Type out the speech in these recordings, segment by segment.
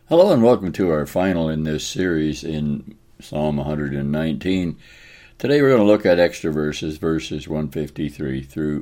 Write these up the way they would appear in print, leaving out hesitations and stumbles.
Hello and welcome to our final in this series in Psalm 119. Today we're going to look at extra verses 153 through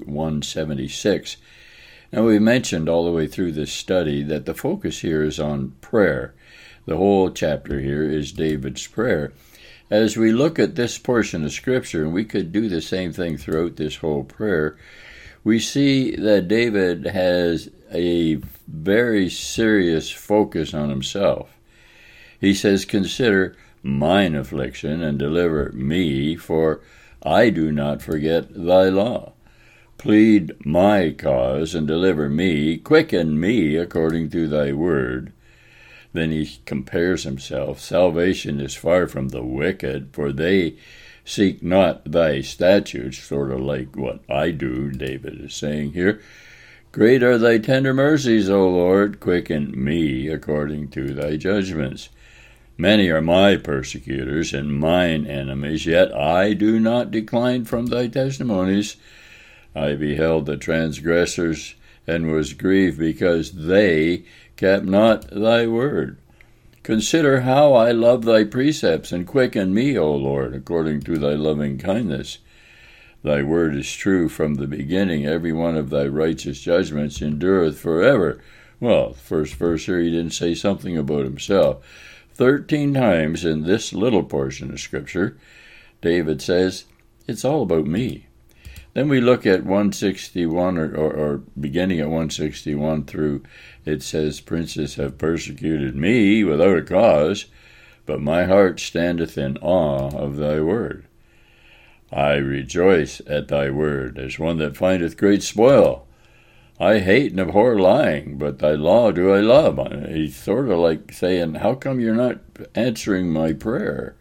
176. Now we mentioned all the way through this study that the focus here is on prayer. The whole chapter here is David's prayer. As we look at this portion of Scripture, and we could do the same thing throughout this whole prayer, we see that David has a very serious focus on himself. He says, "Consider mine affliction and deliver me, for I do not forget thy law. Plead my cause and deliver me, quicken me according to thy word." Then he compares himself. "Salvation is far from the wicked, for they seek not thy statutes," sort of like what I do, David is saying here. "Great are thy tender mercies, O Lord, quicken me according to thy judgments. Many are my persecutors and mine enemies, yet I do not decline from thy testimonies. I beheld the transgressors and was grieved because they kept not thy word. Consider how I love thy precepts, and quicken me, O Lord, according to thy loving kindness. Thy word is true from the beginning. Every one of thy righteous judgments endureth forever." Well, first verse here, he didn't say something about himself. 13 times in this little portion of Scripture, David says, it's all about me. Then we look at 161, or beginning at 161 through, it says, "Princes have persecuted me without a cause, but my heart standeth in awe of thy word. I rejoice at thy word, as one that findeth great spoil. I hate and abhor lying, but thy law do I love." He's sort of like saying, how come you're not answering my prayer?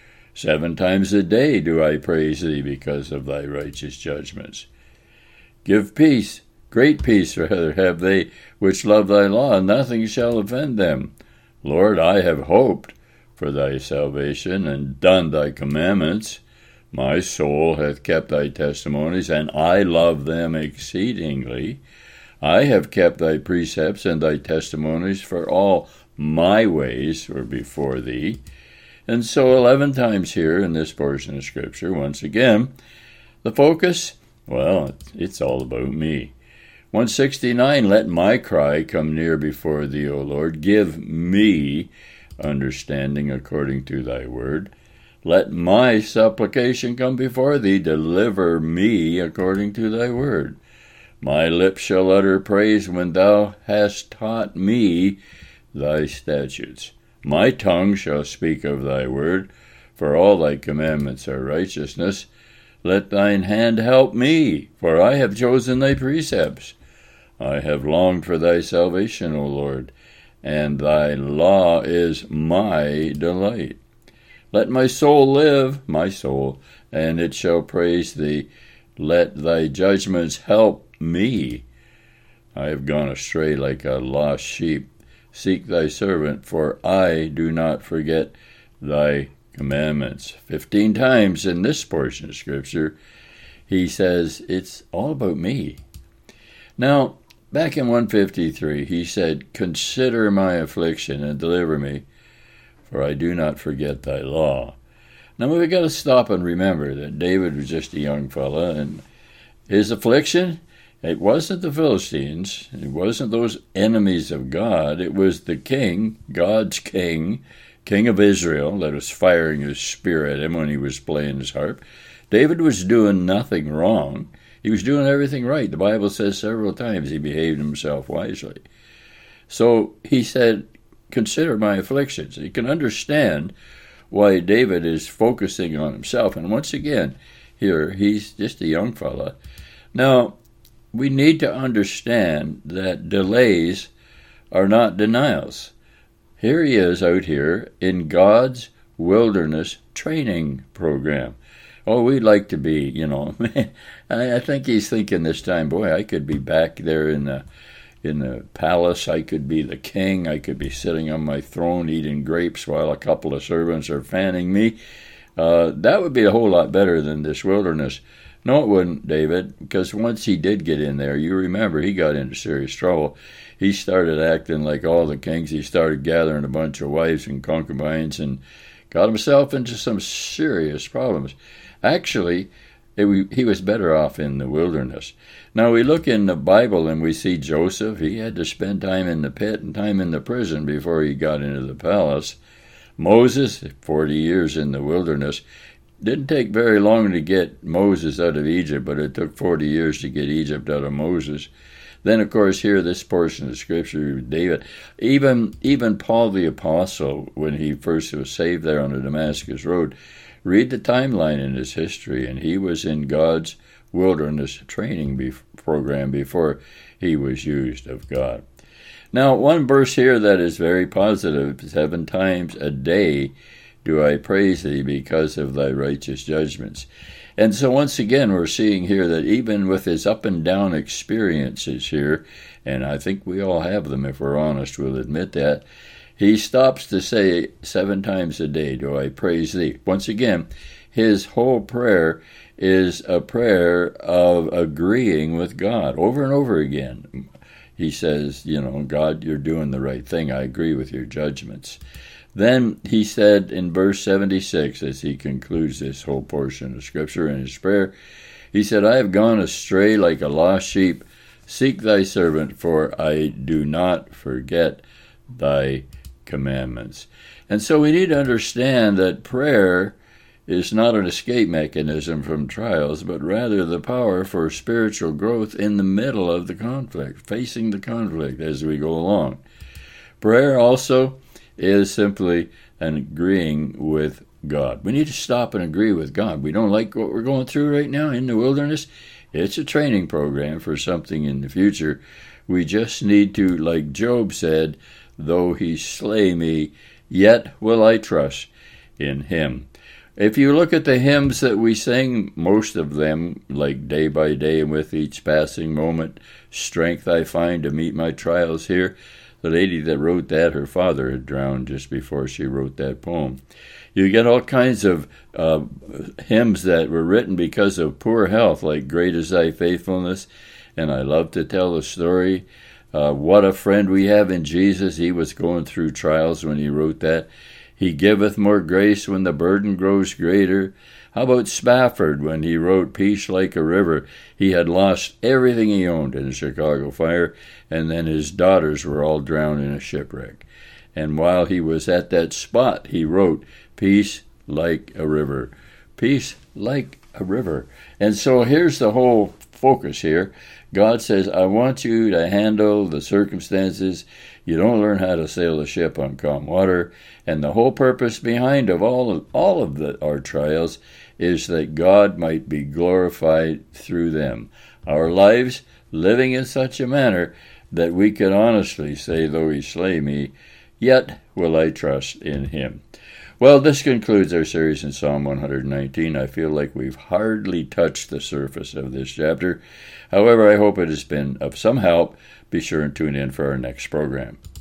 7 times a day do I praise thee because of thy righteous judgments. Give peace, great peace rather have they which love thy law, and nothing shall offend them. Lord, I have hoped for thy salvation, and done thy commandments. My soul hath kept thy testimonies, and I love them exceedingly. I have kept thy precepts and thy testimonies, for all my ways were before thee. And so 11 times here in this portion of Scripture, once again, the focus, well, it's all about me. 169, "Let my cry come near before thee, O Lord. Give me understanding according to thy word. Let my supplication come before thee. Deliver me according to thy word. My lips shall utter praise when thou hast taught me thy statutes. My tongue shall speak of thy word, for all thy commandments are righteousness. Let thine hand help me, for I have chosen thy precepts. I have longed for thy salvation, O Lord, and thy law is my delight. Let my soul live, my soul, and it shall praise thee. Let thy judgments help me. I have gone astray like a lost sheep. Seek thy servant, for I do not forget thy commandments." 15 times in this portion of Scripture, he says, it's all about me. Now, back in 153, he said, "Consider my affliction and deliver me, for I do not forget thy law." Now, we've got to stop and remember that David was just a young fella, and his affliction, it wasn't the Philistines. It wasn't those enemies of God. It was the king, God's king, king of Israel, that was firing his spear at him when he was playing his harp. David was doing nothing wrong. He was doing everything right. The Bible says several times he behaved himself wisely. So he said, "Consider my afflictions." You can understand why David is focusing on himself. And once again, here, he's just a young fella. Now, we need to understand that delays are not denials. Here he is out here in God's wilderness training program. Oh, we'd like to be, I think he's thinking this time, boy, I could be back there in the palace. I could be the king. I could be sitting on my throne eating grapes while a couple of servants are fanning me. That would be a whole lot better than this wilderness. No, it wouldn't, David, because once he did get in there, you remember he got into serious trouble. he started acting like all the kings. He started gathering a bunch of wives and concubines and got himself into some serious problems. Actually, he was better off in the wilderness. Now, we look in the Bible and we see Joseph. He had to spend time in the pit and time in the prison before he got into the palace. Moses, 40 years in the wilderness. Didn't take very long to get Moses out of Egypt, but it took 40 years to get Egypt out of Moses. Then, of course, here, this portion of Scripture, David, even Paul the Apostle, when he first was saved there on the Damascus Road, read the timeline in his history, and he was in God's wilderness training program before he was used of God. Now, one verse here that is very positive, 7 times a day do I praise thee because of thy righteous judgments. And so once again, we're seeing here that even with his up and down experiences here, and I think we all have them if we're honest, we'll admit that, he stops to say 7 times a day do I praise thee. Once again, his whole prayer is a prayer of agreeing with God over and over again. He says, God, you're doing the right thing. I agree with your judgments. Then he said in verse 76, as he concludes this whole portion of Scripture in his prayer, he said, I have gone astray like a lost sheep. Seek thy servant, for I do not forget thy commandments. And so we need to understand that prayer is not an escape mechanism from trials, but rather the power for spiritual growth in the middle of the conflict, facing the conflict as we go along. Prayer also is simply an agreeing with God. We need to stop and agree with God. We don't like what we're going through right now in the wilderness. It's a training program for something in the future. We just need to, like Job said, though he slay me, yet will I trust in him. If you look at the hymns that we sing, most of them, like Day by Day and With Each Passing Moment, Strength I Find to Meet My Trials Here, the lady that wrote that, her father had drowned just before she wrote that poem. You get all kinds of hymns that were written because of poor health, like Great is Thy Faithfulness, and I love to tell the story. What a friend we have in Jesus. He was going through trials when he wrote that. He giveth more grace when the burden grows greater. How about Spafford when he wrote Peace Like a River? He had lost everything he owned in the Chicago fire, and then his daughters were all drowned in a shipwreck. And while he was at that spot, he wrote Peace Like a River. Peace like a river. And so here's the whole focus here. God says, I want you to handle the circumstances. You don't learn how to sail a ship on calm water. And the whole purpose behind of all of our trials is that God might be glorified through them. Our lives living in such a manner that we can honestly say, though he slay me, yet will I trust in him. Well, this concludes our series in Psalm 119. I feel like we've hardly touched the surface of this chapter. However, I hope it has been of some help. Be sure and tune in for our next program.